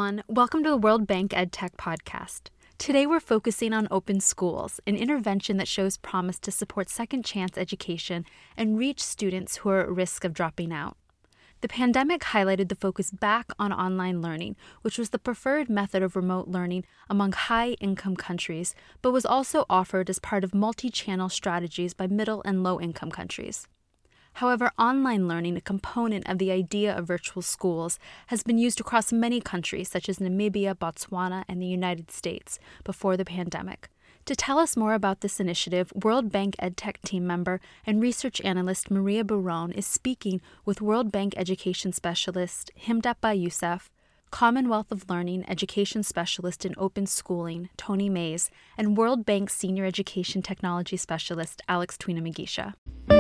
everyone. Welcome to the World Bank EdTech podcast. Today we're focusing on open schools, an intervention that shows promise to support second chance education and reach students who are at risk of dropping out. The pandemic highlighted the focus back on online learning, which was the preferred method of remote learning among high-income countries, but was also offered as part of multi-channel strategies by middle and low-income countries. However, online learning, a component of the idea of virtual schools, has been used across many countries such as Namibia, Botswana, and the United States before the pandemic. To tell us more about this initiative, World Bank EdTech team member and research analyst Maria Barone is speaking with World Bank education specialist Himdat Youssef, Commonwealth of Learning education specialist in open schooling Tony Mays, and World Bank senior education technology specialist Alex Twina-Mugisha.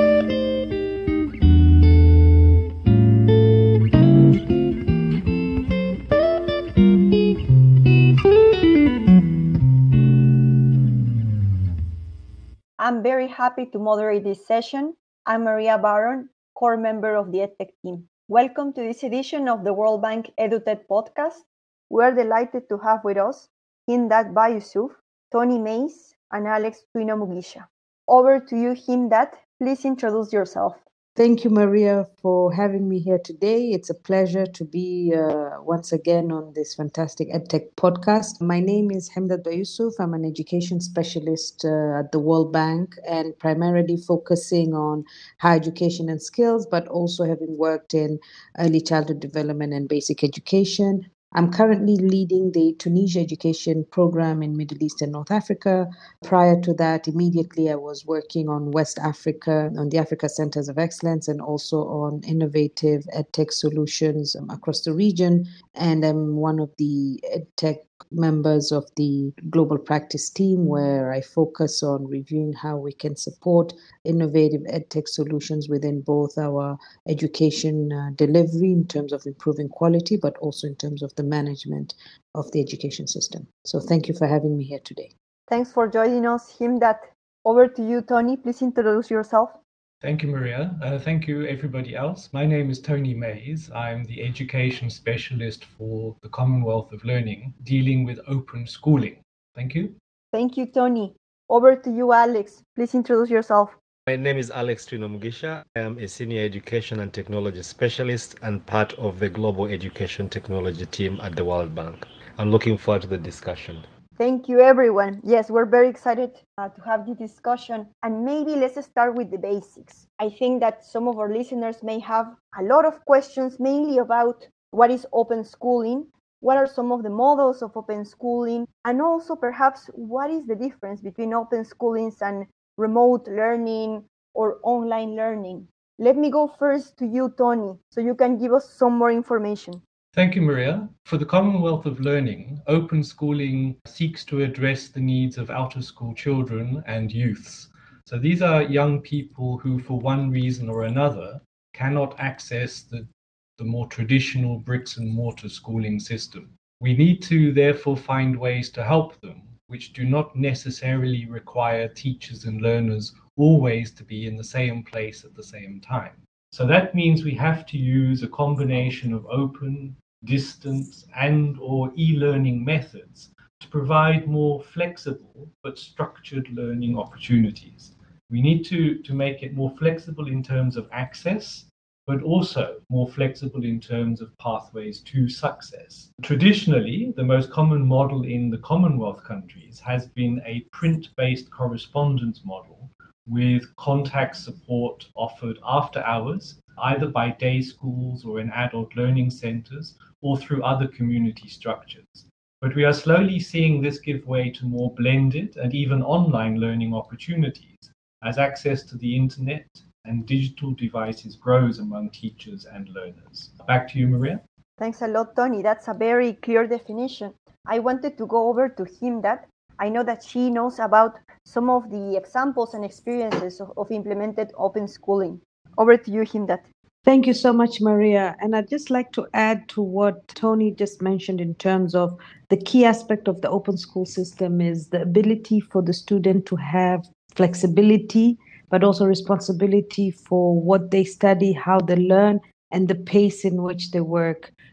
I'm very happy to moderate this session. I'm Maria Barone, core member of the EdTech team. Welcome to this edition of the World Bank EduTech podcast. We're delighted to have with us Himdat Youssef, Tony Mays, and Alex Twina-Mugisha. Over to you, Himdat. Please introduce yourself. Thank you, Maria, for having me here today. It's a pleasure to be once again on this fantastic EdTech podcast. My name is Himdat Youssef. I'm an education specialist at the World Bank and primarily focusing on higher education and skills, but also having worked in early childhood development and basic education. I'm currently leading the Tunisia education program in Middle East and North Africa. Prior to that, immediately I was working on West Africa, on the Africa Centers of Excellence, and also on innovative EdTech solutions across the region. And I'm one of the EdTech members of the global practice team, where I focus on reviewing how we can support innovative EdTech solutions within both our education delivery in terms of improving quality, but also in terms of the management of the education system. So thank you for having me here today. Thanks for joining us, Himdat. Over to you, Tony. Please introduce yourself. Thank you, Maria. Thank you, everybody else. My name is Tony Mays. I'm the education specialist for the Commonwealth of Learning, dealing with open schooling. Thank you. Thank you, Tony. Over to you, Alex. Please introduce yourself. My name is Alex Twina-Mugisha. I am a senior education and technology specialist and part of the global education technology team at the World Bank. I'm looking forward to the discussion. Thank you, everyone. Yes, we're very excited to have this discussion. And maybe let's start with the basics. I think that some of our listeners may have a lot of questions, mainly about what is open schooling, what are some of the models of open schooling, and also perhaps what is the difference between open schoolings and remote learning or online learning. Let me go first to you, Tony, so you can give us some more information. Thank you, Maria. For the Commonwealth of Learning, open schooling seeks to address the needs of out-of-school children and youths. So these are young people who, for one reason or another, cannot access the more traditional bricks and mortar schooling system. We need to therefore find ways to help them, which do not necessarily require teachers and learners always to be in the same place at the same time. So that means we have to use a combination of open, distance, and or e-learning methods to provide more flexible but structured learning opportunities. We need to make it more flexible in terms of access, but also more flexible in terms of pathways to success. Traditionally, the most common model in the Commonwealth countries has been a print-based correspondence model with contact support offered after hours, either by day schools or in adult learning centers, or through other community structures. But we are slowly seeing this give way to more blended and even online learning opportunities as access to the internet and digital devices grows among teachers and learners. Back to you, Maria. Thanks a lot, Tony. That's a very clear definition. I wanted to go over to Himdat. I know that she knows about some of the examples and experiences of implemented open schooling. Over to you, Himdat. Thank you so much, Maria. And I'd just like to add to what Tony just mentioned in terms of the key aspect of the open school system is the ability for the student to have flexibility, but also responsibility for what they study, how they learn, and the pace in which they work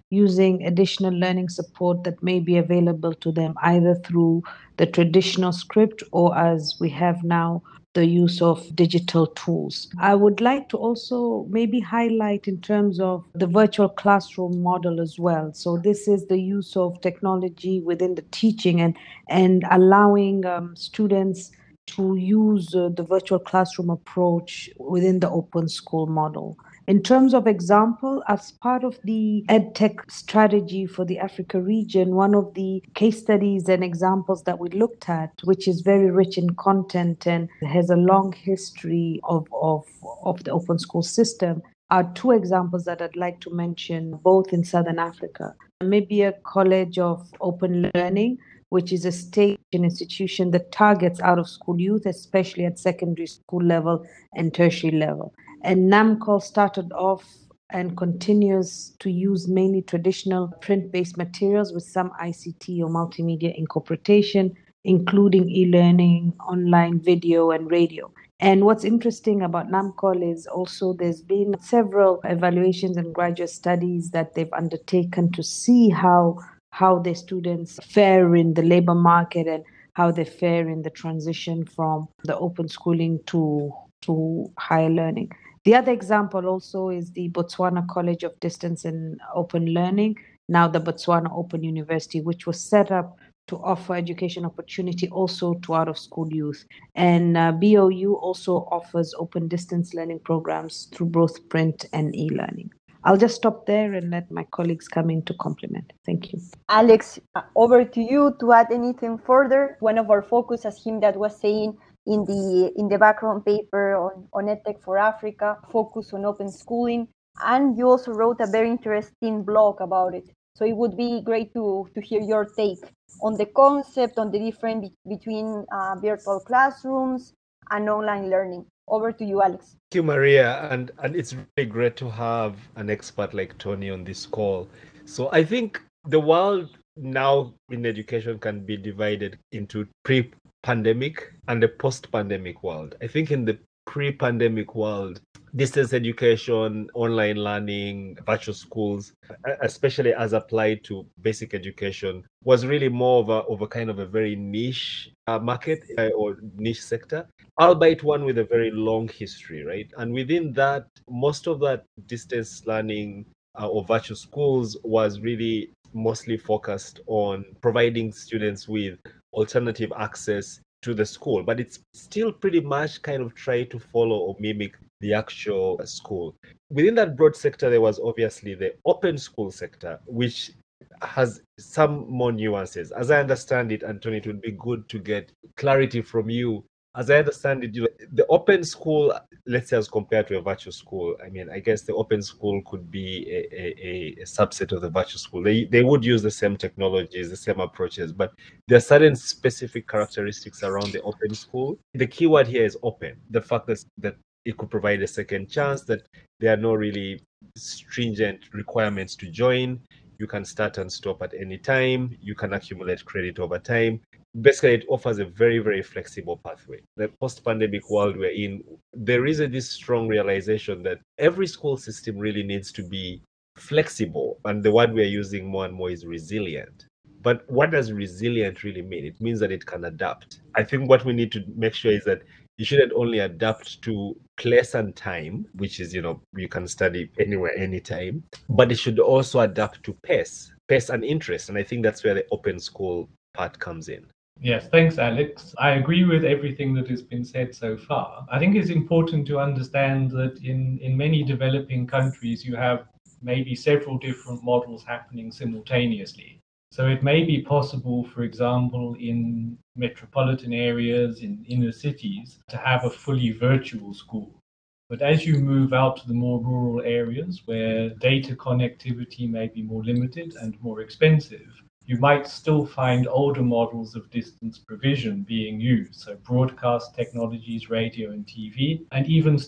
using additional learning support that may be available to them either through the traditional script or, as we have now, the use of digital tools. I would like to also maybe highlight in terms of the virtual classroom model as well. So this is the use of technology within the teaching and allowing students to use the virtual classroom approach within the open school model. In terms of example, as part of the EdTech strategy for the Africa region, one of the case studies and examples that we looked at, which is very rich in content and has a long history of the open school system, are two examples that I'd like to mention, both in Southern Africa. Namibia College of Open Learning, which is a state institution that targets out-of-school youth, especially at secondary school level and tertiary level. And NAMCOL started off and continues to use mainly traditional print-based materials with some ICT or multimedia incorporation, including e-learning, online video, and radio. And what's interesting about NAMCOL is also there's been several evaluations and graduate studies that they've undertaken to see how their students fare in the labor market and how they fare in the transition from the open schooling to higher learning. The other example also is the Botswana College of Distance and Open Learning, now the Botswana Open University, which was set up to offer education opportunity also to out-of-school youth. And BOU also offers open distance learning programs through both print and e-learning. I'll just stop there and let my colleagues come in to complement. Thank you. Alex, over to you to add anything further. One of our focus, as Himdat was saying, in the background paper on EdTech for Africa, focus on open schooling, and you also wrote a very interesting blog about it. So it would be great to hear your take on the concept, on the difference between virtual classrooms and online learning. Over to you, Alex. Thank you, Maria, and it's really great to have an expert like Tony on this call. So I think the world now in education can be divided into pre-pandemic and the post-pandemic world. I think in the pre-pandemic world, distance education, online learning, virtual schools, especially as applied to basic education, was really more of a kind of a very niche market or niche sector, albeit one with a very long history, right? And within that, most of that distance learning or virtual schools was really mostly focused on providing students with alternative access to the school, but it's still pretty much kind of try to follow or mimic the actual school. Within that broad sector, there was obviously the open school sector, which has some more nuances. As I understand it, Anthony, it would be good to get clarity from you. As I understand it, the open school, let's say as compared to a virtual school, I mean, I guess the open school could be a subset of the virtual school. They would use the same technologies, the same approaches, but there are certain specific characteristics around the open school. The key word here is open. The fact that it could provide a second chance, that there are no really stringent requirements to join. You can start and stop at any time. You can accumulate credit over time. Basically, it offers a very, very flexible pathway. The post-pandemic world we're in, there is this strong realization that every school system really needs to be flexible. And the word we're using more and more is resilient. But what does resilient really mean? It means that it can adapt. I think what we need to make sure is that you shouldn't only adapt to place and time, which is, you can study anywhere, anytime, but it should also adapt to pace and interest. And I think that's where the open school part comes in. Yes, thanks, Alex. I agree with everything that has been said so far. I think it's important to understand that in many developing countries, you have maybe several different models happening simultaneously. So it may be possible, for example, in metropolitan areas, in inner cities, to have a fully virtual school. But as you move out to the more rural areas where data connectivity may be more limited and more expensive, you might still find older models of distance provision being used. So broadcast technologies, radio and TV, and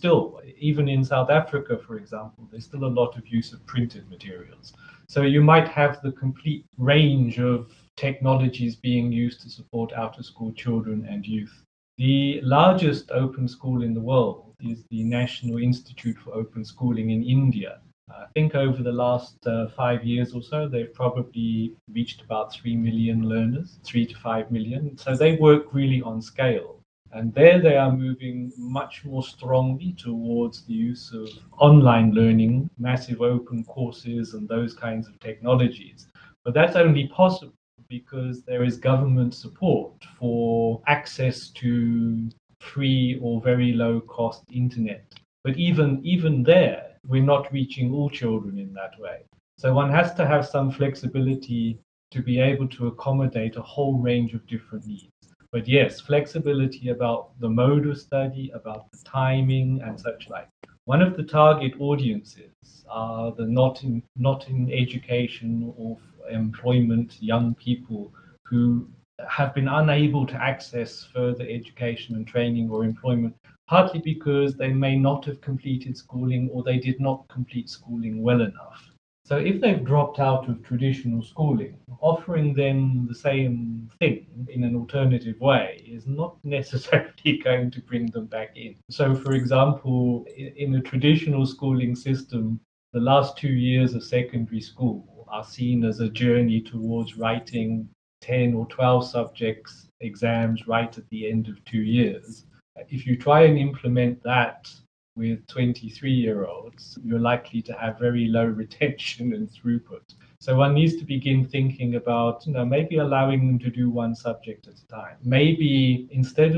even in South Africa, for example, there's still a lot of use of printed materials. So you might have the complete range of technologies being used to support out-of-school children and youth. The largest open school in the world is the National Institute for Open Schooling in India. I think over the last 5 years or so, they've probably reached about 3 million learners, 3 to 5 million. So they work really on scale. And there they are moving much more strongly towards the use of online learning, massive open courses, and those kinds of technologies. But that's only possible because there is government support for access to free or very low cost internet. But even there, we're not reaching all children in that way. So one has to have some flexibility to be able to accommodate a whole range of different needs. But yes, flexibility about the mode of study, about the timing and such like. One of the target audiences are the not in education or employment young people who have been unable to access further education and training or employment, partly because they may not have completed schooling or they did not complete schooling well enough. So if they've dropped out of traditional schooling, offering them the same thing in an alternative way is not necessarily going to bring them back in. So for example, in a traditional schooling system, the last 2 years of secondary school are seen as a journey towards writing 10 or 12 subjects exams right at the end of 2 years. If you try and implement that with 23-year-olds, you're likely to have very low retention and throughput. So one needs to begin thinking about, maybe allowing them to do one subject at a time. Maybe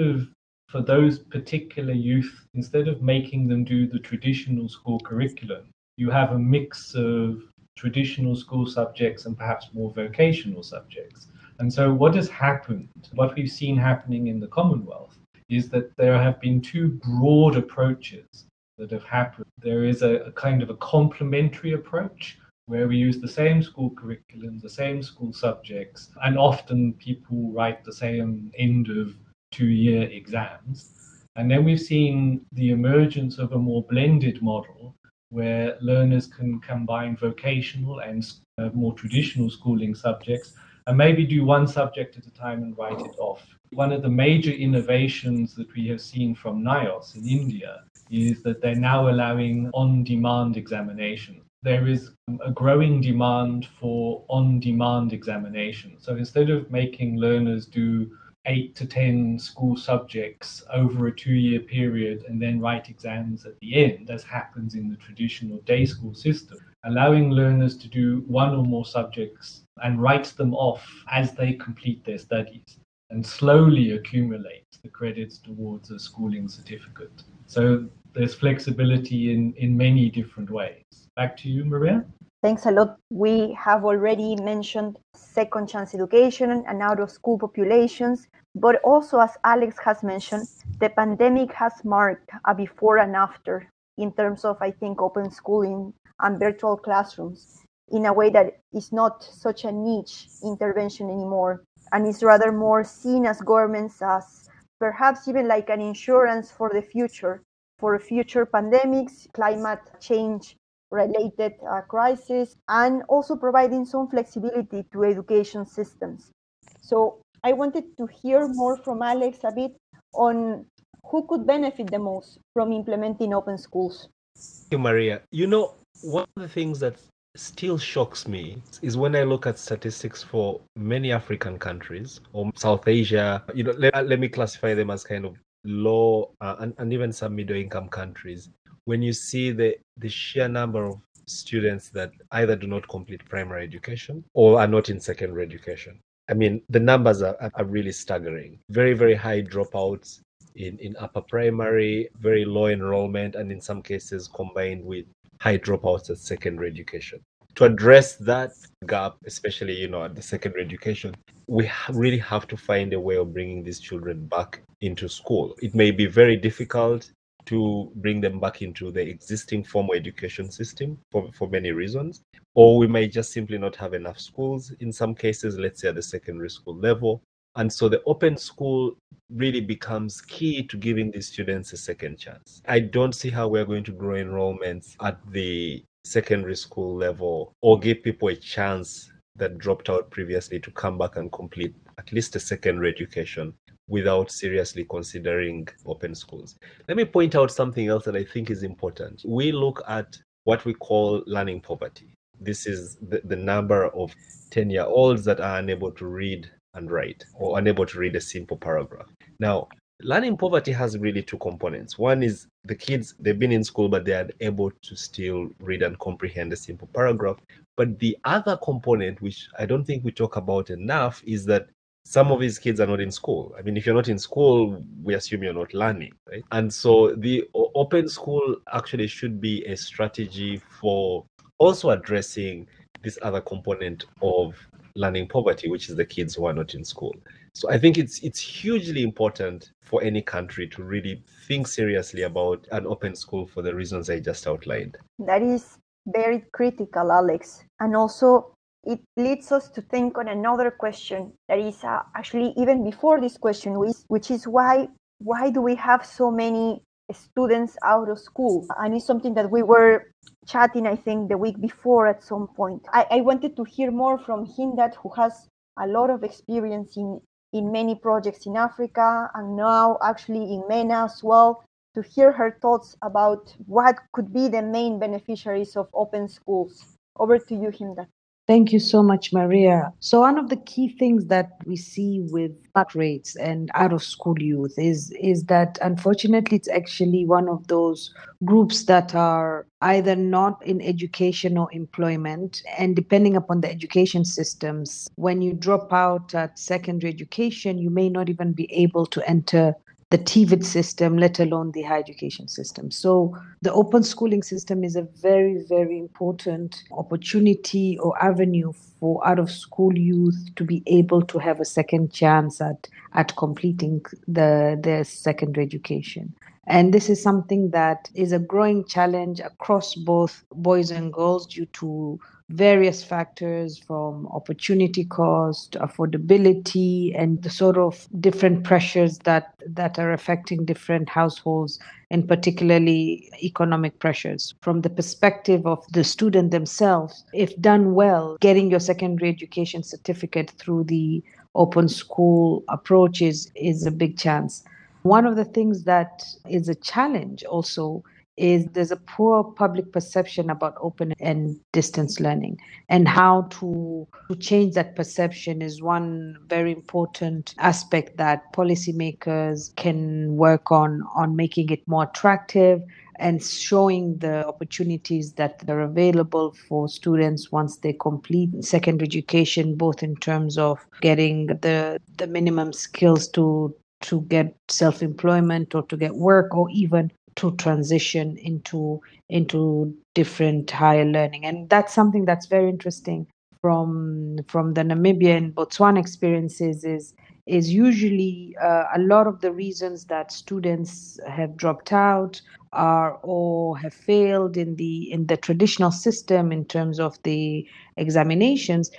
for those particular youth, instead of making them do the traditional school curriculum, you have a mix of traditional school subjects and perhaps more vocational subjects. And so what has happened, what we've seen happening in the Commonwealth, is that there have been two broad approaches that have happened. There is a kind of a complementary approach where we use the same school curriculum, the same school subjects, and often people write the same end of 2-year exams. And then we've seen the emergence of a more blended model where learners can combine vocational and more traditional schooling subjects and maybe do one subject at a time and write it off. One of the major innovations that we have seen from NIOS in India is that they're now allowing on-demand examination. There is a growing demand for on-demand examination. So instead of making learners do 8 to 10 school subjects over a 2-year period and then write exams at the end, as happens in the traditional day school system, allowing learners to do one or more subjects and write them off as they complete their studies and slowly accumulate the credits towards a schooling certificate. So there's flexibility in many different ways. Back to you, Maria. Thanks a lot. We have already mentioned second chance education and out of school populations, but also, as Alex has mentioned, the pandemic has marked a before and after in terms of, I think, open schooling and virtual classrooms in a way that is not such a niche intervention anymore, and is rather more seen as governments as perhaps even like an insurance for the future, for future pandemics, climate change related crisis, and also providing some flexibility to education systems. So I wanted to hear more from Alex a bit on who could benefit the most from implementing open schools. Thank you, Maria. One of the things that still shocks me is when I look at statistics for many African countries or South Asia. Let me classify them as kind of low and even some middle income countries. When you see the sheer number of students that either do not complete primary education or are not in secondary education, I mean, the numbers are really staggering. Very, very high dropouts in upper primary, very low enrollment, and in some cases combined with high dropouts at secondary education. To address that gap, especially at the secondary education, we really have to find a way of bringing these children back into school. It may be very difficult to bring them back into the existing formal education system for many reasons, or we may just simply not have enough schools in some cases, let's say at the secondary school level. And so the open school really becomes key to giving these students a second chance. I don't see how we're going to grow enrollments at the secondary school level or give people a chance that dropped out previously to come back and complete at least a secondary education without seriously considering open schools. Let me point out something else that I think is important. We look at what we call learning poverty. This is the number of 10-year-olds that are unable to read and write, or unable to read a simple paragraph. Now, learning poverty has really two components. One is the kids, they've been in school, but they are able to still read and comprehend a simple paragraph. But the other component, which I don't think we talk about enough, is that some of these kids are not in school. I mean, if you're not in school, we assume you're not learning, right? And so the open school actually should be a strategy for also addressing this other component of learning poverty, which is the kids who are not in school. So I think it's hugely important for any country to really think seriously about an open school for the reasons I just outlined. That is very critical, Alex. And also, it leads us to think on another question that is actually even before this question, which is why do we have so many students out of school? And it's something that we were chatting, I think, the week before at some point. I wanted to hear more from Hindad, who has a lot of experience in many projects in Africa and now actually in MENA as well, to hear her thoughts about what could be the main beneficiaries of open schools. Over to you, Hindad. Thank you so much, Maria. So one of the key things that we see with flat rates and out of school youth is that unfortunately it's actually one of those groups that are either not in education or employment, and depending upon the education systems, when you drop out at secondary education, you may not even be able to enter the TVET system, let alone the higher education system. So the open schooling system is a very, very important opportunity or avenue for out of school youth to be able to have a second chance at completing their secondary education. And this is something that is a growing challenge across both boys and girls due to various factors from opportunity cost, affordability, and the sort of different pressures that are affecting different households, and particularly economic pressures. From the perspective of the student themselves, if done well, getting your secondary education certificate through the open school approach is a big chance. One of the things that is a challenge also is there's a poor public perception about open and distance learning, and how to change that perception is one very important aspect that policymakers can work on making it more attractive and showing the opportunities that are available for students once they complete secondary education, both in terms of getting the minimum skills to get self-employment or to get work, or even to transition into different higher learning. And that's something that's very interesting from the Namibia and Botswana experiences is usually a lot of the reasons that students have dropped out are or have failed in the traditional system in terms of the examinations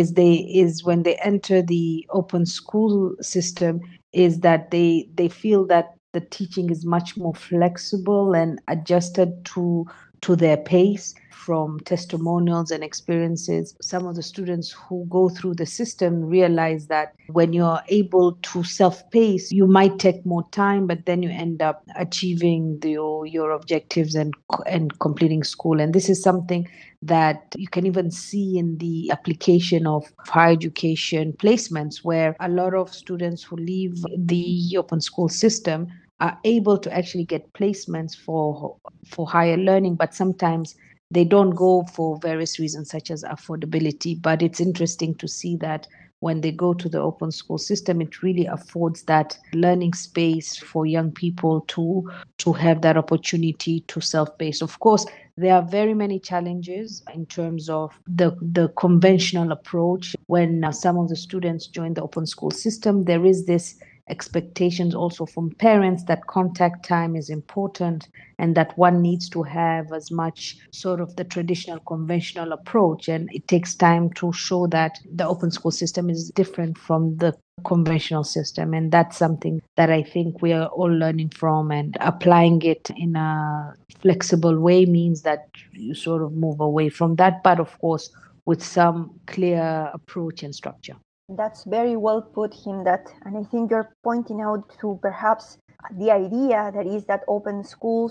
is when they enter the open school system, is that they feel that the teaching is much more flexible and adjusted to their pace. From testimonials and experiences, some of the students who go through the system realize that when you're able to self-pace, you might take more time, but then you end up achieving your objectives and completing school. And this is something that you can even see in the application of higher education placements, where a lot of students who leave the open school system are able to actually get placements for higher learning, but sometimes they don't go for various reasons such as affordability. But it's interesting to see that when they go to the open school system, it really affords that learning space for young people to have that opportunity to self-pace. Of course, there are very many challenges in terms of the conventional approach. When some of the students join the open school system, there is this expectations also from parents that contact time is important, and that one needs to have as much sort of the traditional conventional approach, and it takes time to show that the open school system is different from the conventional system. And that's something that I think we are all learning from, and applying it in a flexible way means that you sort of move away from that, but of course with some clear approach and structure. That's very well put, Hindad. And I think you're pointing out to perhaps the idea that is that open schools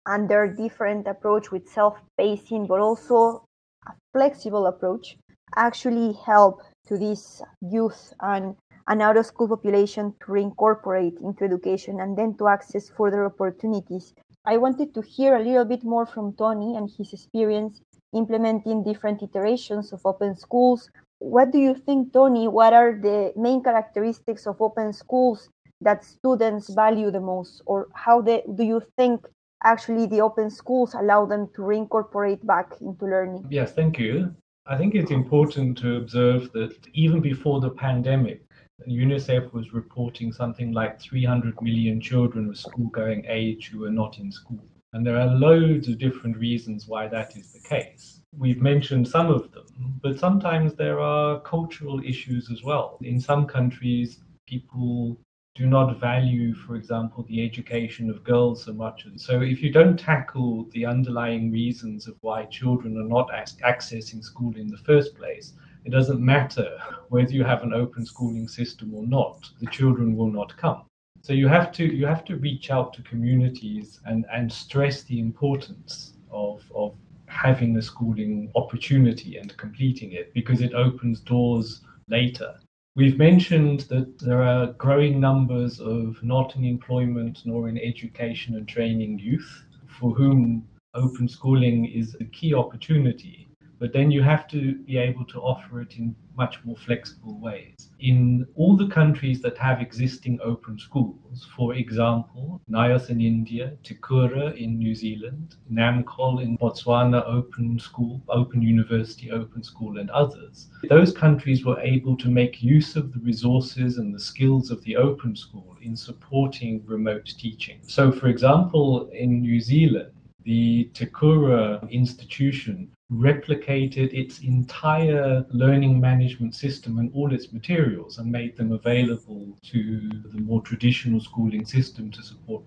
and their different approach with self-pacing, but also a flexible approach, actually help to this youth and an out-of-school population to reincorporate into education and then to access further opportunities. I wanted to hear a little bit more from Tony and his experience implementing different iterations of open schools. What do you think, Tony? What are the main characteristics of open schools that students value the most? Or how do you think actually the open schools allow them to reincorporate back into learning? Yes, thank you. I think it's important to observe that even before the pandemic, UNICEF was reporting something like 300 million children of school-going age who are not in school. And there are loads of different reasons why that is the case. We've mentioned some of them, but sometimes there are cultural issues as well. In some countries, people do not value, for example, the education of girls so much. And so if you don't tackle the underlying reasons of why children are not accessing school in the first place, it doesn't matter whether you have an open schooling system or not, the children will not come. So you have to reach out to communities and stress the importance of having a schooling opportunity and completing it, because it opens doors later. We've mentioned that there are growing numbers of not in employment nor in education and training youth for whom open schooling is a key opportunity. But then you have to be able to offer it in much more flexible ways. In all the countries that have existing open schools, for example, NIOS in India, Te Kura in New Zealand, Namkol in Botswana open school, open university, open school, and others, those countries were able to make use of the resources and the skills of the open school in supporting remote teaching. So, for example, in New Zealand, the Te Kura institution replicated its entire learning management system and all its materials and made them available to the more traditional schooling system to support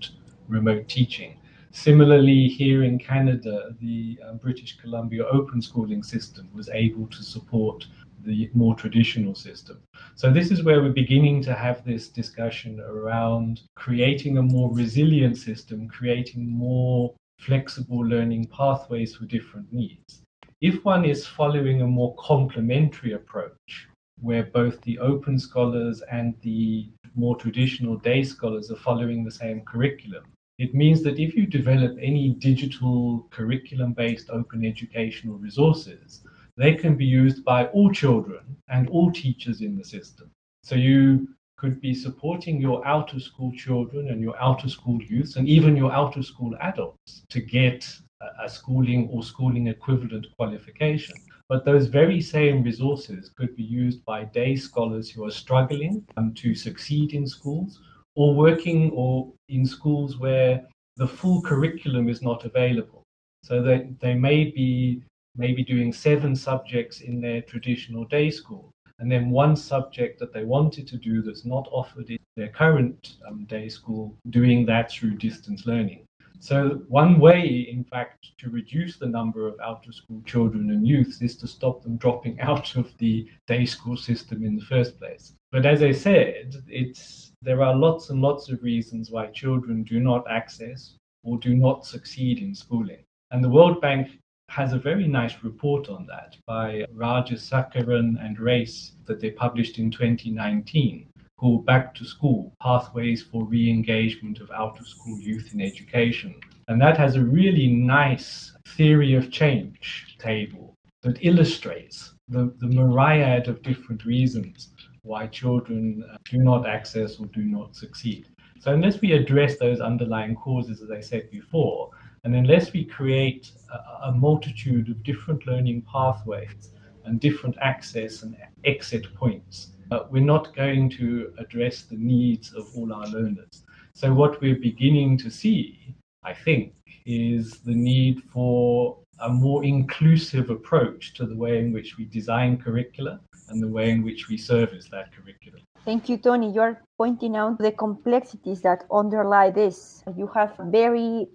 remote teaching. Similarly, here in Canada, the British Columbia Open Schooling System was able to support the more traditional system. So this is where we're beginning to have this discussion around creating a more resilient system, creating more flexible learning pathways for different needs. If one is following a more complementary approach, where both the open scholars and the more traditional day scholars are following the same curriculum, it means that if you develop any digital curriculum-based open educational resources, they can be used by all children and all teachers in the system. So you could be supporting your out-of-school children and your out-of-school youths and even your out-of-school adults to get a schooling or schooling equivalent qualification. But those very same resources could be used by day scholars who are struggling to succeed in schools, or working or in schools where the full curriculum is not available. So they may be doing 7 subjects in their traditional day school, and then one subject that they wanted to do that's not offered in their current day school, doing that through distance learning. So one way, in fact, to reduce the number of out-of-school children and youths is to stop them dropping out of the day school system in the first place. But as I said, there are lots and lots of reasons why children do not access or do not succeed in schooling. And the World Bank has a very nice report on that by Rajasekaran and Race that they published in 2019, called Back to School, Pathways for Re-Engagement of Out-of-School Youth in Education. And that has a really nice theory of change table that illustrates the myriad of different reasons why children do not access or do not succeed. So unless we address those underlying causes, as I said before, and unless we create a multitude of different learning pathways and different access and exit points, we're not going to address the needs of all our learners. So what we're beginning to see, I think, is the need for a more inclusive approach to the way in which we design curricula and the way in which we service that curriculum. Thank you, Tony. You're pointing out the complexities that underlie this. You have very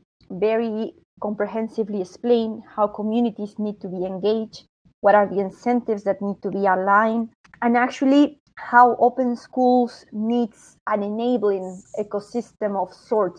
comprehensively explained how communities need to be engaged, what are the incentives that need to be aligned, and actually how open schools needs an enabling ecosystem of sorts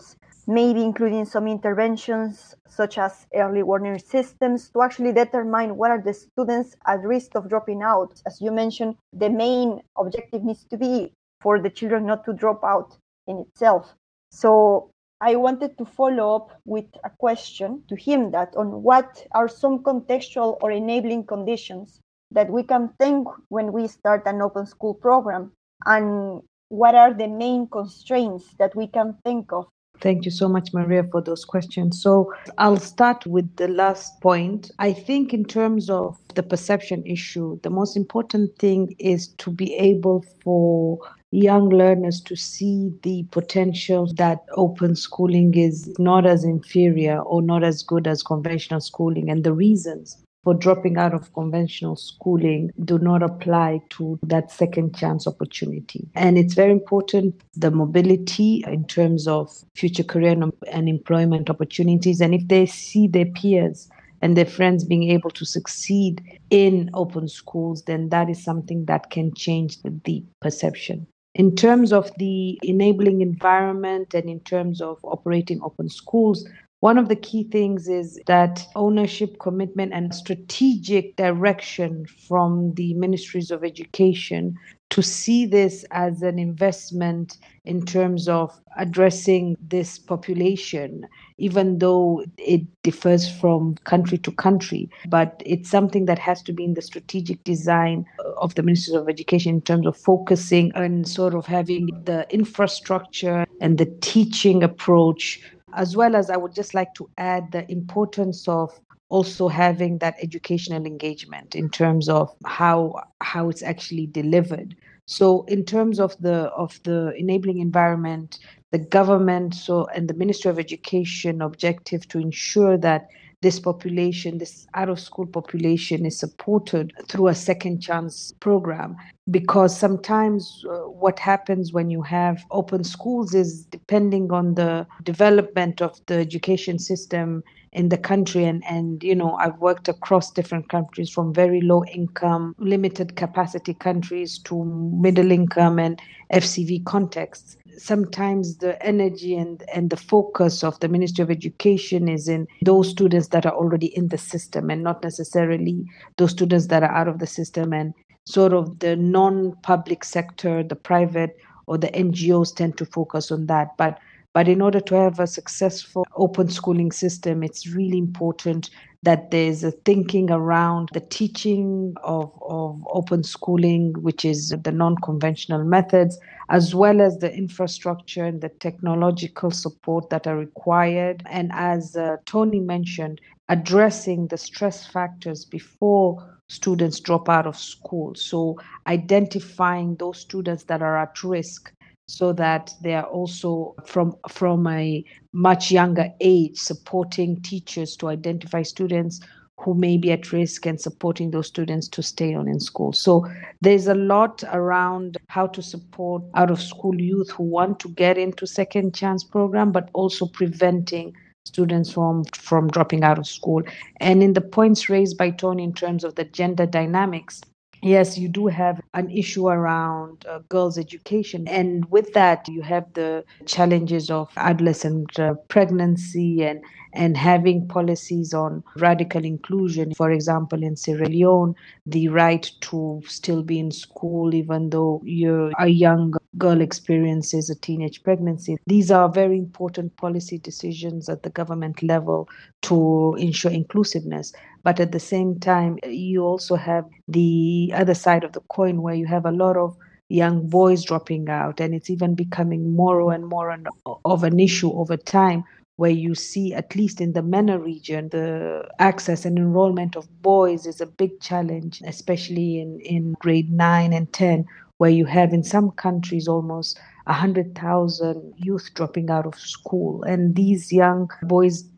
maybe including some interventions such as early warning systems to actually determine what are the students at risk of dropping out. As you mentioned, the main objective needs to be for the children not to drop out in itself. So I wanted to follow up with a question to him that on what are some contextual or enabling conditions that we can think when we start an open school program, and what are the main constraints that we can think of. Thank you so much, Maria, for those questions. So I'll start with the last point. I think, in terms of the perception issue, the most important thing is to be able for young learners to see the potential that open schooling is not as inferior or not as good as conventional schooling, and the reasons for dropping out of conventional schooling do not apply to that second chance opportunity. And it's very important, the mobility in terms of future career and employment opportunities. And if they see their peers and their friends being able to succeed in open schools, then that is something that can change the perception. In terms of the enabling environment and in terms of operating open schools, one of the key things is that ownership, commitment, and strategic direction from the ministries of education to see this as an investment in terms of addressing this population, even though it differs from country to country. But it's something that has to be in the strategic design of the ministries of education in terms of focusing on sort of having the infrastructure and the teaching approach, as well as I would just like to add the importance of also having that educational engagement in terms of how it's actually delivered. So in terms of the enabling environment, the government and the Ministry of Education objective to ensure that this population, this out of school population, is supported through a second chance program. Because sometimes what happens when you have open schools is, depending on the development of the education system in the country, and I've worked across different countries, from very low income, limited capacity countries to middle income and FCV contexts. Sometimes the energy and the focus of the Ministry of Education is in those students that are already in the system, and not necessarily those students that are out of the system. And sort of the non-public sector, the private or the NGOs tend to focus on that. But in order to have a successful open schooling system, it's really important that there's a thinking around the teaching of open schooling, which is the non-conventional methods, as well as the infrastructure and the technological support that are required. And as Tony mentioned, addressing the stress factors before students drop out of school. So identifying those students that are at risk, so that they are also from a much younger age supporting teachers to identify students who may be at risk and supporting those students to stay on in school. So there's a lot around how to support out of school youth who want to get into second chance program, but also preventing students from dropping out of school. And in the points raised by Tony in terms of the gender dynamics, yes, you do have an issue around girls' education. And with that, you have the challenges of adolescent pregnancy and having policies on radical inclusion. For example, in Sierra Leone, the right to still be in school even though you're a young girl experiences a teenage pregnancy. These are very important policy decisions at the government level to ensure inclusiveness. But at the same time, you also have the other side of the coin, where you have a lot of young boys dropping out, and it's even becoming more and more of an issue over time, where you see, at least in the MENA region, the access and enrollment of boys is a big challenge, especially in grade 9 and 10, where you have in some countries almost 100,000 youth dropping out of school. And these young boys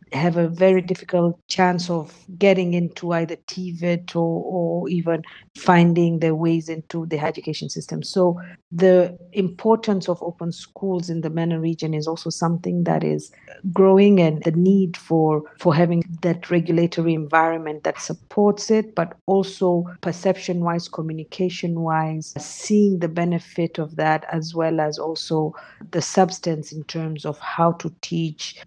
have a very difficult chance of getting into either TVET or even finding their ways into the higher education system. So the importance of open schools in the MENA region is also something that is growing, and the need for having that regulatory environment that supports it, but also perception-wise, communication-wise, seeing the benefit of that, as well as also the substance in terms of how to teach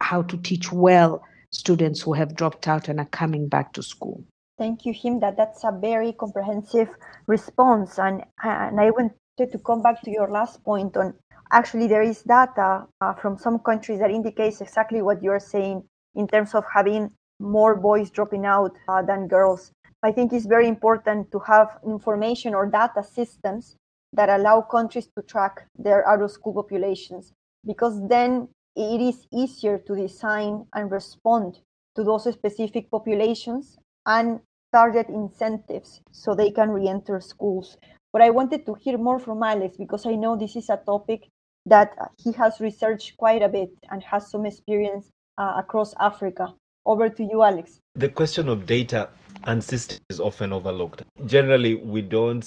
well students who have dropped out and are coming back to school. Thank you, Himda. That's a very comprehensive response. And I wanted to come back to your last point on, actually there is data from some countries that indicates exactly what you're saying in terms of having more boys dropping out than girls. I think it's very important to have information or data systems that allow countries to track their out-of-school populations, because then it is easier to design and respond to those specific populations and target incentives so they can re-enter schools. But I wanted to hear more from Alex, because I know this is a topic that he has researched quite a bit and has some experience across Africa. Over to you, Alex. The question of data and systems is often overlooked. Generally, we don't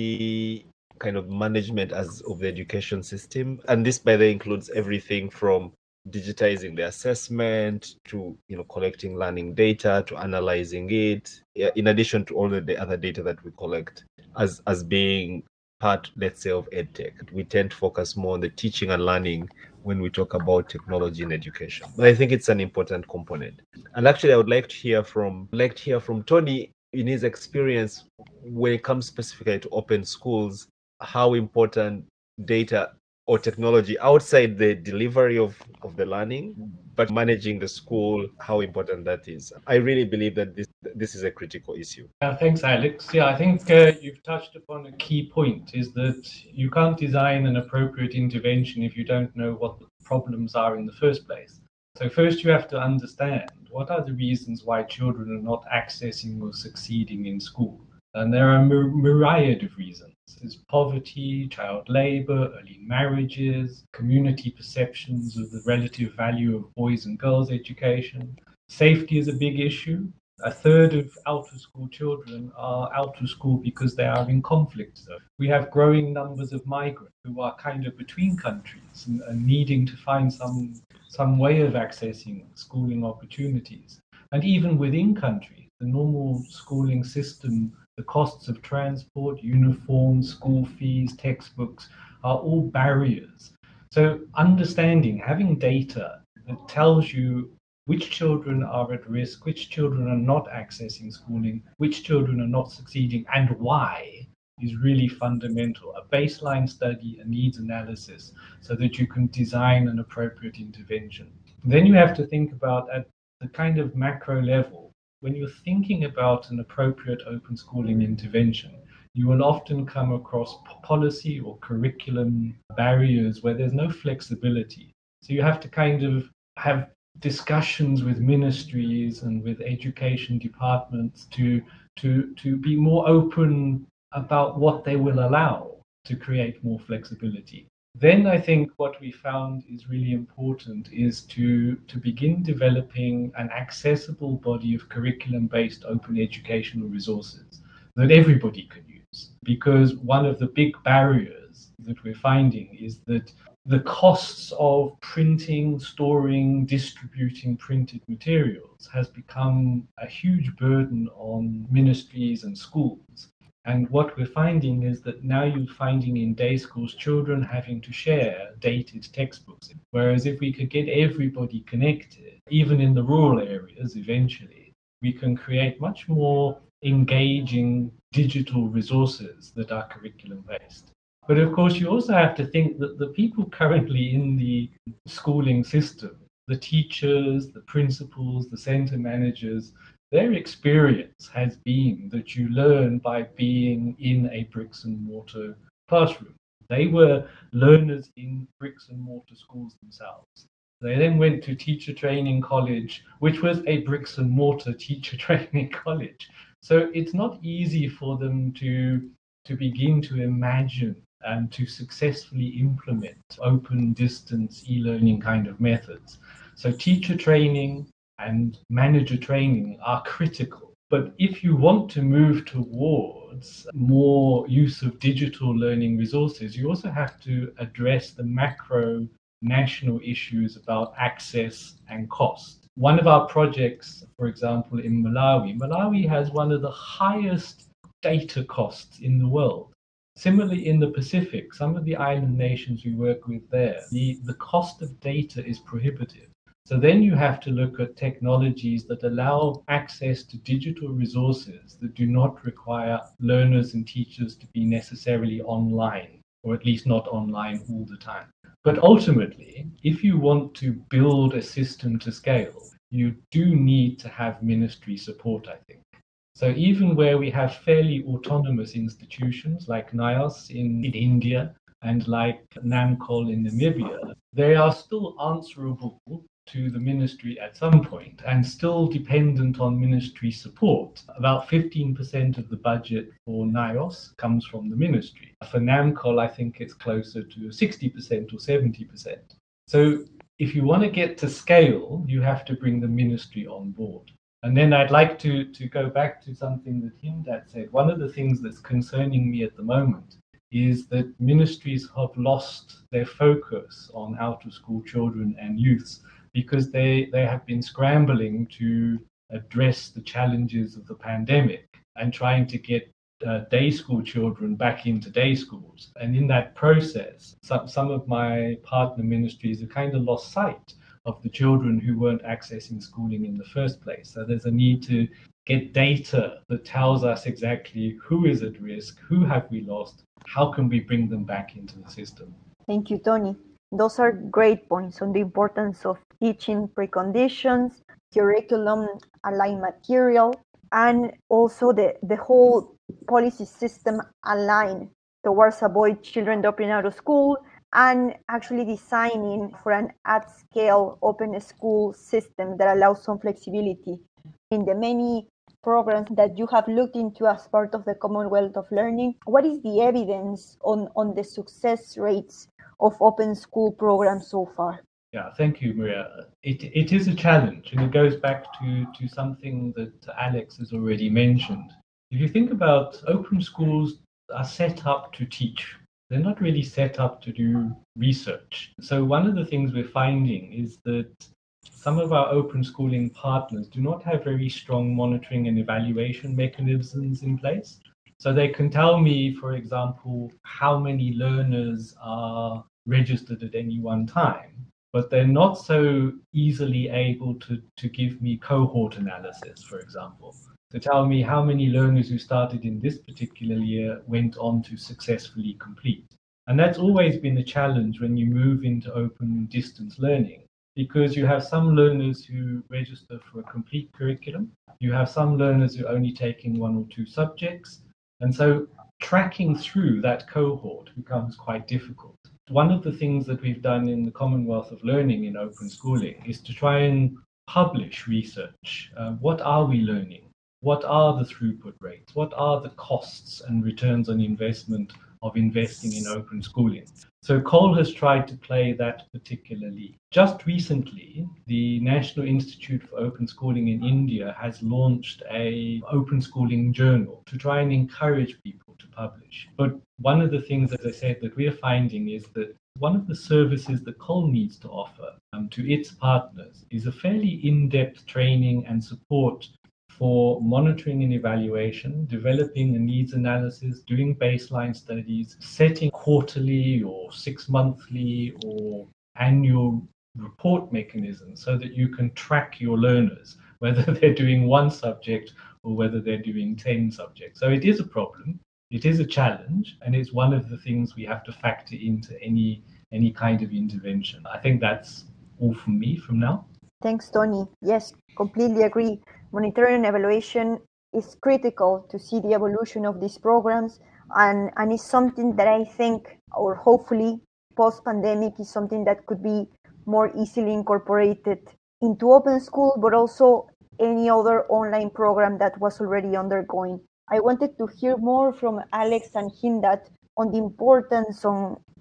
see kind of management as of the education system, and this by the way includes everything from digitizing the assessment to collecting learning data to analyzing it, in addition to all the other data that we collect as being part, let's say, of edtech. We tend to focus more on the teaching and learning when we talk about technology in education, but I think it's an important component. And actually I would like to hear from Tony in his experience when it comes specifically to open schools, how important data or technology outside the delivery of the learning, but managing the school, how important that is. I really believe that this is a critical issue. Thanks, Alex. Yeah, I think you've touched upon a key point, is that you can't design an appropriate intervention if you don't know what the problems are in the first place. So first you have to understand what are the reasons why children are not accessing or succeeding in school. And there are a myriad of reasons. There's poverty, child labor, early marriages, community perceptions of the relative value of boys' and girls' education. Safety is a big issue. A third of out-of-school children are out of school because they are in conflict zone. We have growing numbers of migrants who are kind of between countries and needing to find some way of accessing schooling opportunities. And even within countries, the normal schooling system, the costs of transport, uniforms, school fees, textbooks are all barriers. So understanding, having data that tells you which children are at risk, which children are not accessing schooling, which children are not succeeding, and why is really fundamental. A baseline study, a needs analysis, so that you can design an appropriate intervention. Then you have to think about at the kind of macro level, when you're thinking about an appropriate open schooling intervention, you will often come across policy or curriculum barriers where there's no flexibility. So you have to kind of have discussions with ministries and with education departments to be more open about what they will allow to create more flexibility. Then I think what we found is really important is to begin developing an accessible body of curriculum-based open educational resources that everybody can use. Because one of the big barriers that we're finding is that the costs of printing, storing, distributing printed materials has become a huge burden on ministries and schools. And what we're finding is that now you're finding in day schools children having to share dated textbooks. Whereas if we could get everybody connected, even in the rural areas eventually, we can create much more engaging digital resources that are curriculum based. But of course, you also have to think that the people currently in the schooling system, the teachers, the principals, the center managers, their experience has been that you learn by being in a bricks and mortar classroom. They were learners in bricks and mortar schools themselves. They then went to teacher training college, which was a bricks and mortar teacher training college. So it's not easy for them to begin to imagine and to successfully implement open distance e-learning kind of methods. So teacher training, and manager training are critical. But if you want to move towards more use of digital learning resources, you also have to address the macro national issues about access and cost. One of our projects, for example, in Malawi has one of the highest data costs in the world. Similarly, in the Pacific, some of the island nations we work with there, the cost of data is prohibitive. So then you have to look at technologies that allow access to digital resources that do not require learners and teachers to be necessarily online, or at least not online all the time. But ultimately, if you want to build a system to scale, you do need to have ministry support, I think. So even where we have fairly autonomous institutions like NIOS in India and like NAMCOL in Namibia, they are still answerable to the ministry at some point and still dependent on ministry support. About 15% of the budget for NIOS comes from the ministry. For NAMCOL, I think it's closer to 60% or 70%. So if you want to get to scale, you have to bring the ministry on board. And then I'd like to go back to something that Himdat said. One of the things that's concerning me at the moment is that ministries have lost their focus on out-of-school children and youths because they have been scrambling to address the challenges of the pandemic and trying to get day school children back into day schools. And in that process, some of my partner ministries have kind of lost sight of the children who weren't accessing schooling in the first place. So there's a need to get data that tells us exactly who is at risk, who have we lost, how can we bring them back into the system. Thank you, Tony. Those are great points on the importance of teaching preconditions, curriculum aligned material, and also the whole policy system aligned towards avoid children dropping out of school and actually designing for an at-scale open school system that allows some flexibility. In the many programs that you have looked into as part of the Commonwealth of Learning, what is the evidence on the success rates of open school programs so far? Yeah, thank you, Maria. It is a challenge, and it goes back to something that Alex has already mentioned. If you think about open schools are set up to teach. They're not really set up to do research. So one of the things we're finding is that some of our open schooling partners do not have very strong monitoring and evaluation mechanisms in place. So they can tell me, for example, how many learners are registered at any one time, but they're not so easily able to give me cohort analysis, for example, to tell me how many learners who started in this particular year went on to successfully complete. And that's always been a challenge when you move into open distance learning, because you have some learners who register for a complete curriculum. You have some learners who are only taking one or two subjects. And so tracking through that cohort becomes quite difficult. One of the things that we've done in the Commonwealth of Learning in open schooling is to try and publish research. What are we learning? What are the throughput rates? What are the costs and returns on investment of investing in open schooling? So COL has tried to play that particularly. Just recently, the National Institute for Open Schooling in India has launched an open schooling journal to try and encourage people to publish. But one of the things, as I said, that we're finding is that one of the services that COL needs to offer to its partners is a fairly in-depth training and support for monitoring and evaluation, developing a needs analysis, doing baseline studies, setting quarterly or 6-monthly or annual report mechanisms so that you can track your learners, whether they're doing one subject or whether they're doing 10 subjects. So it is a problem, it is a challenge, and it's one of the things we have to factor into any kind of intervention. I think that's all from me from now. Thanks, Tony. Yes, completely agree. Monitoring and evaluation is critical to see the evolution of these programs, and it's something that I think, or hopefully post-pandemic, is something that could be more easily incorporated into open school, but also any other online program that was already undergoing. I wanted to hear more from Alex and Himdat on the importance of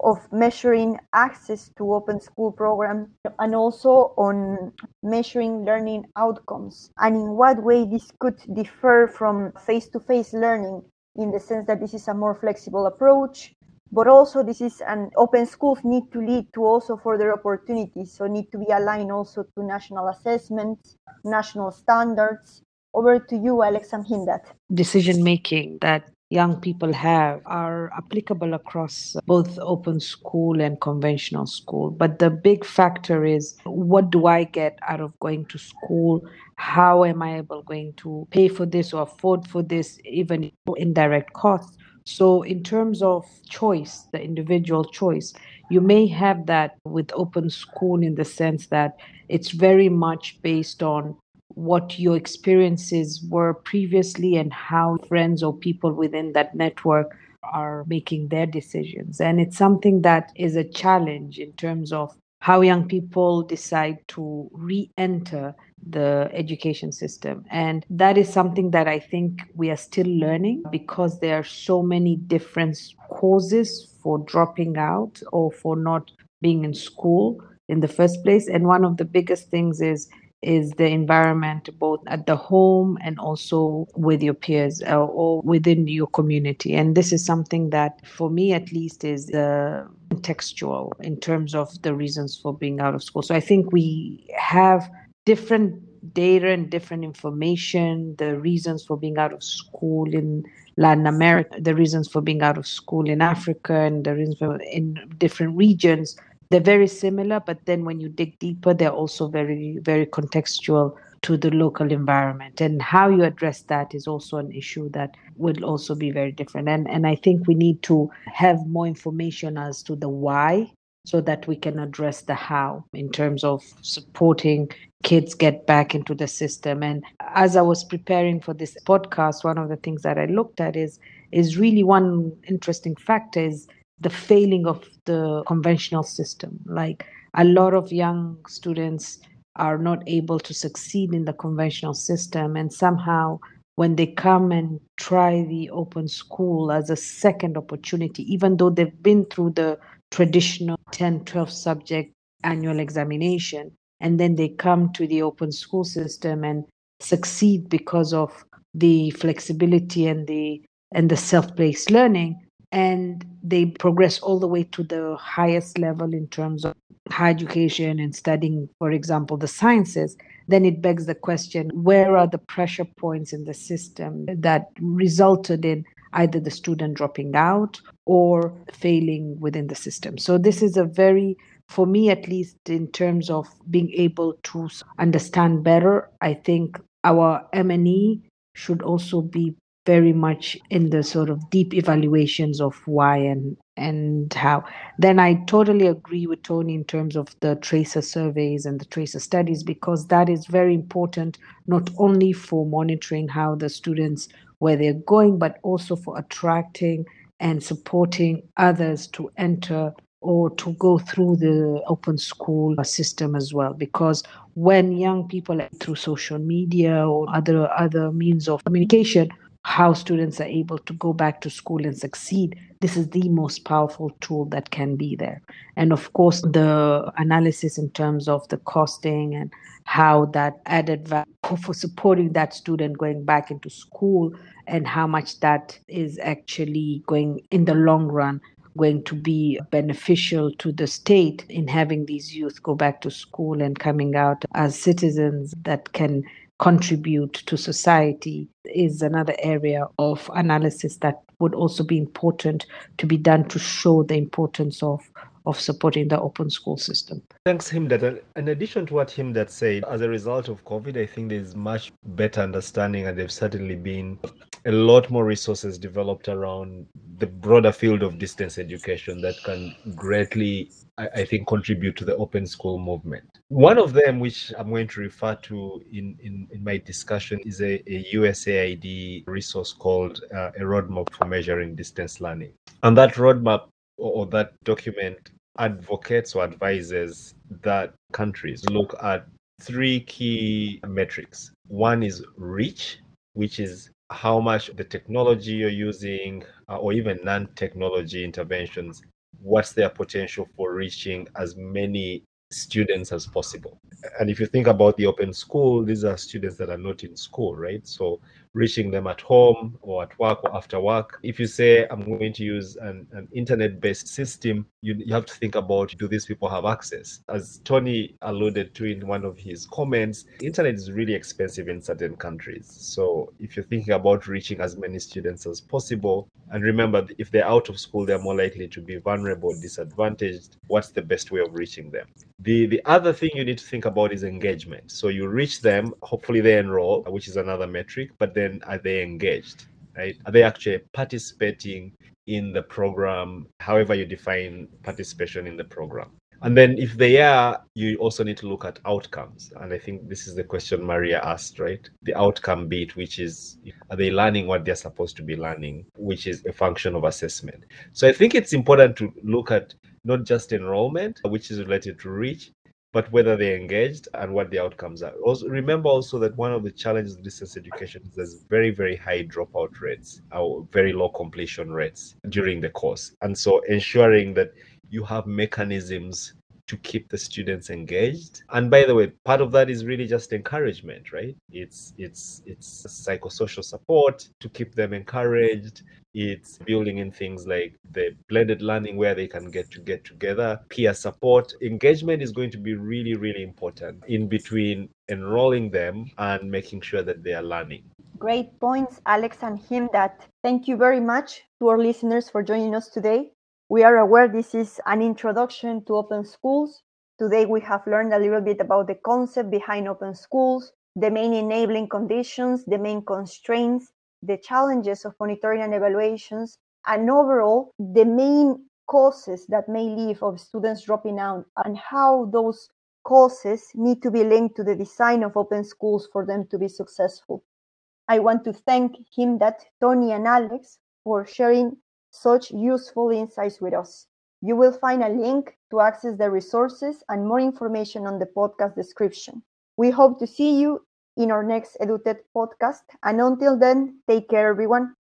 of measuring access to open school program and also on measuring learning outcomes, and in what way this could differ from face-to-face learning in the sense that this is a more flexible approach, but also this is an open schools need to lead to also further opportunities, so need to be aligned also to national assessments, national standards. Over to you, Alex and Himdat. Decision making that young people have are applicable across both open school and conventional school. But the big factor is, what do I get out of going to school? How am I able going to pay for this or afford for this, even indirect costs? So in terms of choice, the individual choice, you may have that with open school in the sense that it's very much based on what your experiences were previously and how friends or people within that network are making their decisions. And it's something that is a challenge in terms of how young people decide to re-enter the education system. And that is something that I think we are still learning, because there are so many different causes for dropping out or for not being in school in the first place. And one of the biggest things is the environment, both at the home and also with your peers or within your community. And this is something that, for me at least, is contextual in terms of the reasons for being out of school. So I think we have different data and different information, the reasons for being out of school in Latin America, the reasons for being out of school in Africa, and the reasons for in different regions. They're very similar, but then when you dig deeper, they're also very, very contextual to the local environment. And how you address that is also an issue that will also be very different. And I think we need to have more information as to the why, so that we can address the how in terms of supporting kids get back into the system. And as I was preparing for this podcast, one of the things that I looked at is really one interesting factor is the failing of the conventional system. Like, a lot of young students are not able to succeed in the conventional system, and somehow when they come and try the open school as a second opportunity, even though they've been through the traditional 10, 12 subject annual examination, and then they come to the open school system and succeed because of the flexibility and the self-paced learning, and they progress all the way to the highest level in terms of higher education and studying, for example, the sciences, then it begs the question, where are the pressure points in the system that resulted in either the student dropping out or failing within the system? So this is a very, for me at least, in terms of being able to understand better, I think our M&E should also be very much in the sort of deep evaluations of why and how. Then I totally agree with Tony in terms of the tracer surveys and the tracer studies, because that is very important, not only for monitoring how the students, where they're going, but also for attracting and supporting others to enter or to go through the open school system as well. Because when young people through social media or other means of communication, how students are able to go back to school and succeed, this is the most powerful tool that can be there. And of course, the analysis in terms of the costing and how that added value for supporting that student going back into school, and how much that is actually going in the long run going to be beneficial to the state in having these youth go back to school and coming out as citizens that can contribute to society, is another area of analysis that would also be important to be done to show the importance of supporting the open school system. Thanks, Himdat. In addition to what Himdat said, as a result of COVID, I think there's much better understanding, and there's certainly been a lot more resources developed around the broader field of distance education that can greatly, I think, contribute to the open school movement. One of them, which I'm going to refer to in my discussion, is a USAID resource called a roadmap for measuring distance learning. And that roadmap or that document advocates or advises that countries look at three key metrics. One is reach, which is how much the technology you're using or even non-technology interventions what's their potential for reaching as many students as possible. And if you think about the open school, these are students that are not in school, right? So reaching them at home or at work or after work. If you say, I'm going to use an internet-based system, you have to think about, do these people have access? As Tony alluded to in one of his comments, internet is really expensive in certain countries. So if you're thinking about reaching as many students as possible, and remember, if they're out of school, they're more likely to be vulnerable, disadvantaged. What's the best way of reaching them? The other thing you need to think about is engagement. So you reach them, hopefully they enroll, which is another metric, but then are they engaged, right? Are they actually participating in the program, however you define participation in the program? And then if they are, you also need to look at outcomes. And I think this is the question Maria asked, right? The outcome bit, which is, are they learning what they're supposed to be learning, which is a function of assessment. So I think it's important to look at not just enrollment, which is related to reach, but whether they're engaged and what the outcomes are. Also, remember also that one of the challenges of distance education is there's very, very high dropout rates or very low completion rates during the course. And so ensuring that you have mechanisms to keep the students engaged. And by the way, part of that is really just encouragement, right? It's psychosocial support to keep them encouraged. It's building in things like the blended learning where they can get together, peer support. Engagement is going to be really, really important in between enrolling them and making sure that they are learning. Great points, Alex and Himdat. Thank you very much to our listeners for joining us today. We are aware this is an introduction to open schools. Today we have learned a little bit about the concept behind open schools, the main enabling conditions, the main constraints, the challenges of monitoring and evaluations, and overall the main causes that may lead of students dropping out and how those causes need to be linked to the design of open schools for them to be successful. I want to thank Himdat, Tony, and Alex for sharing such useful insights with us. You will find a link to access the resources and more information on the podcast description. We hope to see you in our next EduTech podcast. And until then, take care, everyone.